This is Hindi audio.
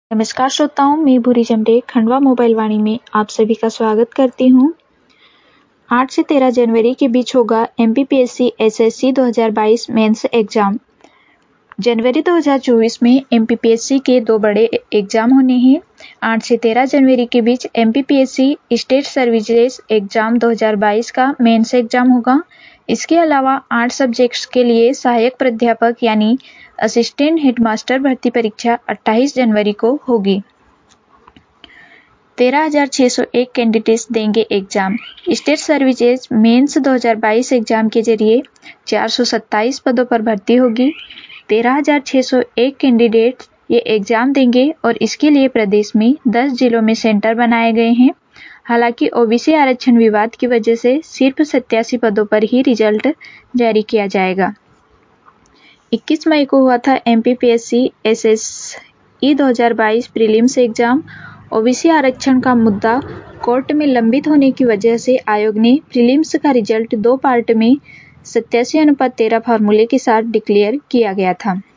नमस्कार श्रोताओं, मैं भूरी जमरे खंडवा मोबाइल वाणी में आप सभी का स्वागत करती हूँ। 8 से 13 जनवरी के बीच होगा एमपीपीएससी एसएससी 2022 मेंस एग्जाम। जनवरी 2024 में एमपीपीएससी के दो बड़े एग्जाम होने हैं। 8 से 13 जनवरी के बीच एमपीपीएससी स्टेट सर्विसेज एग्जाम 2022 का मेंस एग्जाम होगा। इसके अलावा 8 सब्जेक्ट्स के लिए सहायक प्राध्यापक यानी असिस्टेंट हेडमास्टर भर्ती परीक्षा 28 जनवरी को होगी। 13,601 कैंडिडेट्स देंगे exam. State services mains 2022 exam के जरिए 427 पदों पर भर्ती होगी। 13,601 कैंडिडेट्स ये एग्जाम देंगे और इसके लिए प्रदेश में 10 जिलों में सेंटर बनाए गए हैं। हालांकि ओबीसी आरक्षण विवाद की वजह से सिर्फ 87 पदों पर ही रिजल्ट जारी किया जाएगा। 21 मई को हुआ था MPPSC SSC 2022 prelims exam. OBC आरक्षण का मुद्दा कोर्ट में लंबित होने की वजह से आयोग ने प्रीलिम्स का रिजल्ट दो पार्ट में 87:13 फार्मूले के साथ डिक्लेयर किया गया था।